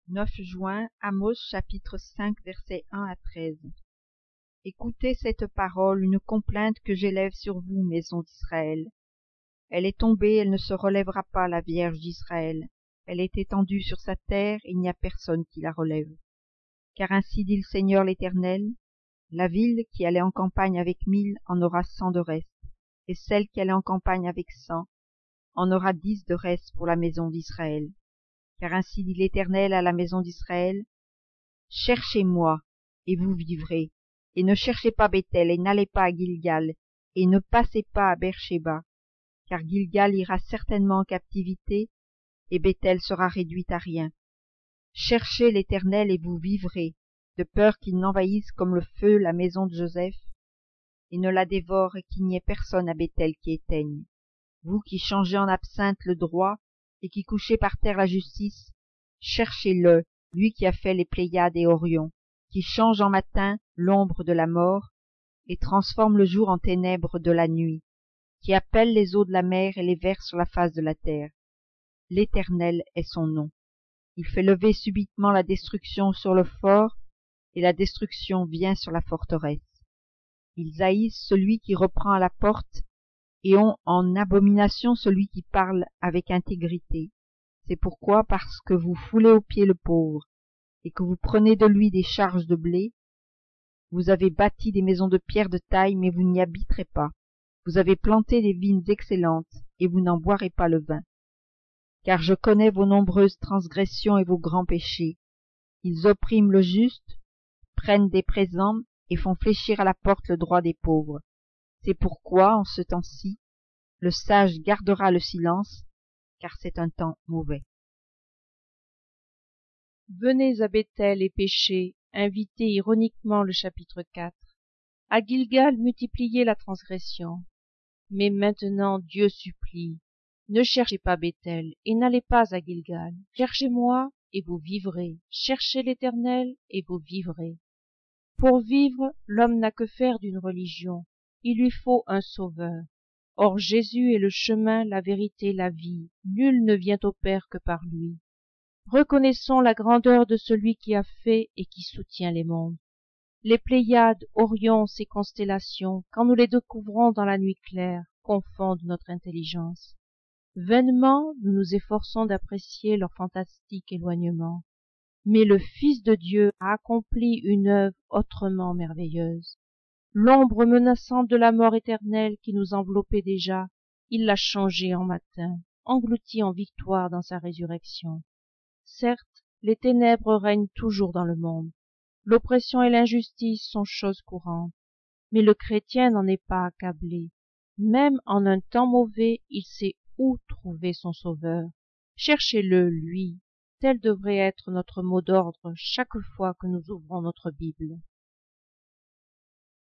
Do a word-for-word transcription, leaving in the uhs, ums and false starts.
neuf juin, Amos chapitre cinq versets un à treize. Écoutez cette parole, une complainte que j'élève sur vous, maison d'Israël. Elle est tombée, elle ne se relèvera pas, la Vierge d'Israël. Elle est étendue sur sa terre, il n'y a personne qui la relève. Car ainsi dit le Seigneur l'Éternel, la ville qui allait en campagne avec mille en aura cent de reste, et celle qui allait en campagne avec cent en aura dix de reste pour la maison d'Israël. Car ainsi dit l'Éternel à la maison d'Israël, cherchez-moi, et vous vivrez, et ne cherchez pas Béthel, et n'allez pas à Gilgal, et ne passez pas à Beer-shéba, car Gilgal ira certainement en captivité, et Béthel sera réduite à rien. Cherchez l'Éternel, et vous vivrez, de peur qu'il n'envahisse comme le feu la maison de Joseph, et ne la dévore, et qu'il n'y ait personne à Béthel qui éteigne. Vous qui changez en absinthe le droit, et qui couchez par terre la justice, cherchez-le, lui qui a fait les Pléiades et Orion, qui change en matin l'ombre de la mort, et transforme le jour en ténèbres de la nuit, qui appelle les eaux de la mer et les verse sur la face de la terre. L'Éternel est son nom. Il fait lever subitement la destruction sur le fort, et la destruction vient sur la forteresse. Ils haïssent celui qui reprend à la porte, et ont en abomination celui qui parle avec intégrité. C'est pourquoi, parce que vous foulez aux pieds le pauvre, et que vous prenez de lui des charges de blé, vous avez bâti des maisons de pierre de taille, mais vous n'y habiterez pas. Vous avez planté des vignes excellentes, et vous n'en boirez pas le vin. Car je connais vos nombreuses transgressions et vos grands péchés. Ils oppriment le juste, prennent des présents, et font fléchir à la porte le droit des pauvres. C'est pourquoi, en ce temps-ci, le sage gardera le silence, car c'est un temps mauvais. Venez à Béthel et péchez, invitez ironiquement le chapitre quatre. À Gilgal multipliez la transgression. Mais maintenant Dieu supplie, ne cherchez pas Béthel et n'allez pas à Gilgal. Cherchez-moi et vous vivrez, cherchez l'Éternel et vous vivrez. Pour vivre, l'homme n'a que faire d'une religion, il lui faut un sauveur. Or Jésus est le chemin, la vérité, la vie, nul ne vient au Père que par lui. Reconnaissons la grandeur de celui qui a fait et qui soutient les mondes. Les Pléiades, Orion, ces constellations, quand nous les découvrons dans la nuit claire, confondent notre intelligence. Vainement, nous nous efforçons d'apprécier leur fantastique éloignement. Mais le Fils de Dieu a accompli une œuvre autrement merveilleuse. L'ombre menaçante de la mort éternelle qui nous enveloppait déjà, il l'a changée en matin, engloutie en victoire dans sa résurrection. Certes, les ténèbres règnent toujours dans le monde, l'oppression et l'injustice sont choses courantes, mais le chrétien n'en est pas accablé. Même en un temps mauvais, il sait où trouver son sauveur. Cherchez-le, lui. Tel devrait être notre mot d'ordre chaque fois que nous ouvrons notre Bible.